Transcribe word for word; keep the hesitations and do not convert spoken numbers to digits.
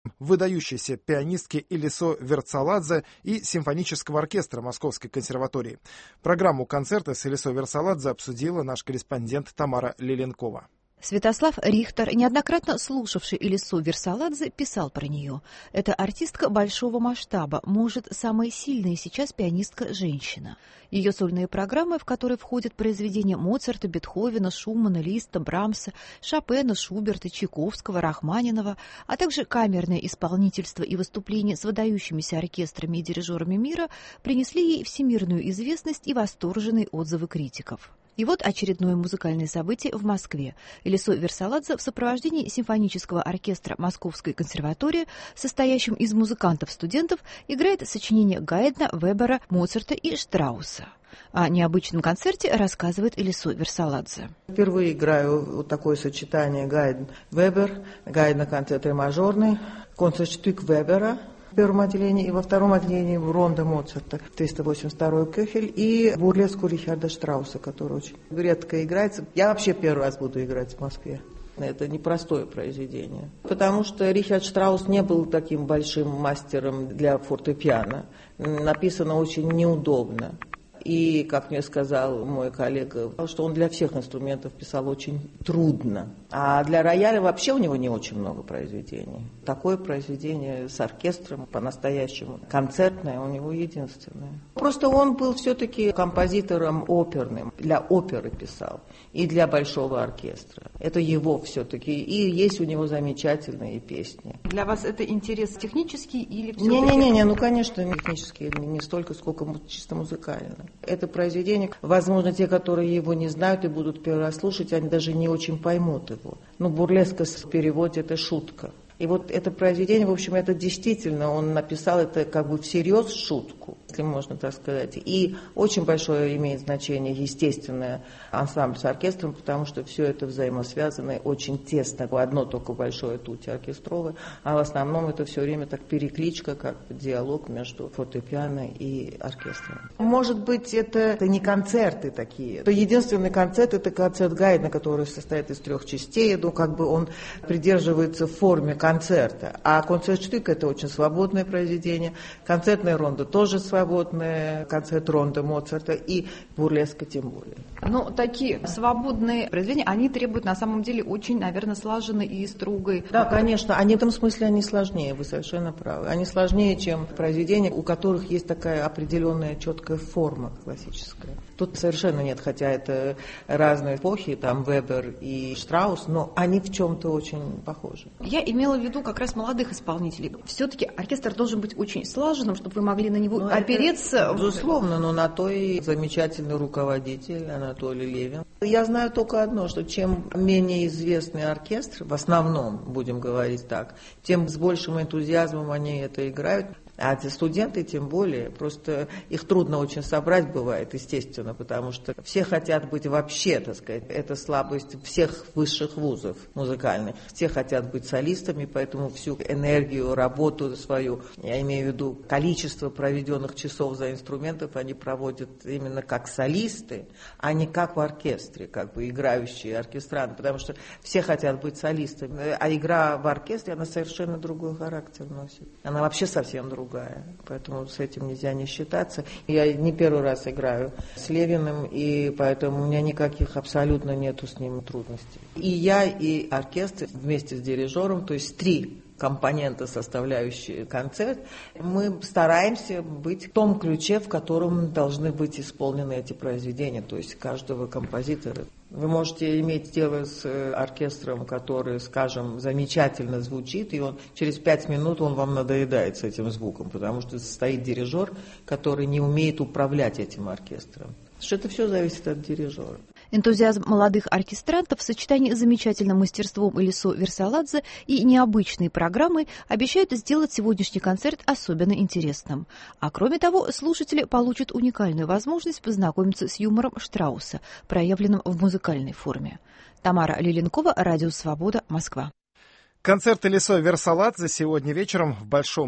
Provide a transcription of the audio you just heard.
выдающейся пианистки Элисо Версаладзе и симфонического оркестра Московской консерватории. Программу концерта с Элисо Версаладзе обсудила наш корреспондент Тамара Лиленкова. Святослав Рихтер, неоднократно слушавший Элисо Версаладзе, писал про нее. Это артистка большого масштаба, может, самая сильная сейчас пианистка-женщина. Ее сольные программы, в которые входят произведения Моцарта, Бетховена, Шумана, Листа, Брамса, Шопена, Шуберта, Чайковского, Рахманинова, а также камерное исполнительство и выступления с выдающимися оркестрами и дирижерами мира, принесли ей всемирную известность и восторженные отзывы критиков. И вот очередное музыкальное событие в Москве. Элисо Версаладзе в сопровождении симфонического оркестра Московской консерватории, состоящим из музыкантов-студентов, играет сочинения Гайдна, Вебера, Моцарта и Штрауса. О необычном концерте рассказывает Элисо Версаладзе. Впервые играю вот такое сочетание Гайдн-Вебер, Гайдна-концерт мажорный, концерт-штюк Вебера в первом отделении, и во втором отделении Ронда Моцарта, триста восемьдесят второй Кёхель, и бурлеску Рихарда Штрауса, который очень редко играется. Я вообще первый раз буду играть в Москве. Это непростое произведение, потому что Рихард Штраус не был таким большим мастером для фортепиано. Написано очень неудобно. И, как мне сказал мой коллега, что он для всех инструментов писал очень трудно. А для рояля вообще у него не очень много произведений. Такое произведение с оркестром, по-настоящему концертное, у него единственное. Просто он был все-таки композитором оперным, для оперы писал и для большого оркестра. Это его все-таки, и есть у него замечательные песни. Для вас это интерес технический или все-таки? Не-не-не, ну, конечно, технический, не столько, сколько чисто музыкальный. Это произведение, возможно, те, которые его не знают и будут первый раз слушать, они даже не очень поймут его. Ну, бурлеска в переводе – это шутка. И вот это произведение, в общем, это действительно, он написал это как бы всерьез шутку, если можно так сказать. И очень большое имеет значение, естественное, ансамбль с оркестром, потому что все это взаимосвязано очень тесно. Одно только большое тути оркестровое, а в основном это все время так перекличка, как диалог между фортепиано и оркестром. Может быть, это, это не концерты такие. Это единственный концерт, это концерт Гайдна, который состоит из трех частей, ну, как бы он придерживается форме концерта. концерта. А концерт-штык – это очень свободное произведение. Концертная ронда тоже свободная. Концерт ронда Моцарта и бурлеска тем более. Ну, такие свободные произведения, они требуют на самом деле очень, наверное, слаженной и строгой. Да, конечно. Они в этом смысле они сложнее, вы совершенно правы. Они сложнее, чем произведения, у которых есть такая определенная четкая форма классическая. Тут совершенно нет, хотя это разные эпохи, там Вебер и Штраус, но они в чем-то очень похожи. Я имела в виду как раз молодых исполнителей. Все-таки оркестр должен быть очень слаженным, чтобы вы могли на него ну, опереться. Это, безусловно, но на то и замечательный руководитель Анатолий Левин. Я знаю только одно, что чем менее известный оркестр, в основном, будем говорить так, тем с большим энтузиазмом они это играют. А те студенты тем более, просто их трудно очень собрать бывает, естественно, потому что все хотят быть вообще, так сказать, это слабость всех высших вузов музыкальных. Все хотят быть солистами, поэтому всю энергию, работу свою, я имею в виду количество проведенных часов за инструментов, они проводят именно как солисты, а не как в оркестре, как бы играющие оркестранты, потому что все хотят быть солистами, а игра в оркестре, она совершенно другой характер носит. Она вообще совсем другая. Поэтому с этим нельзя не считаться. Я не первый раз играю с Левиным, и поэтому у меня никаких абсолютно нету с ним трудностей. И я, и оркестр вместе с дирижером, то есть три компонента, составляющие концерт, мы стараемся быть в том ключе, в котором должны быть исполнены эти произведения, то есть каждого композитора. Вы можете иметь дело с оркестром, который, скажем, замечательно звучит, и он через пять минут он вам надоедает с этим звуком, потому что стоит дирижер, который не умеет управлять этим оркестром. Потому что это все зависит от дирижера. Энтузиазм молодых оркестрантов в сочетании с замечательным мастерством Элисо Версаладзе и необычной программой обещают сделать сегодняшний концерт особенно интересным. А кроме того, слушатели получат уникальную возможность познакомиться с юмором Штрауса, проявленным в музыкальной форме. Тамара Лиленкова, Радио Свобода, Москва. Концерт Элисо Версаладзе сегодня вечером в Большом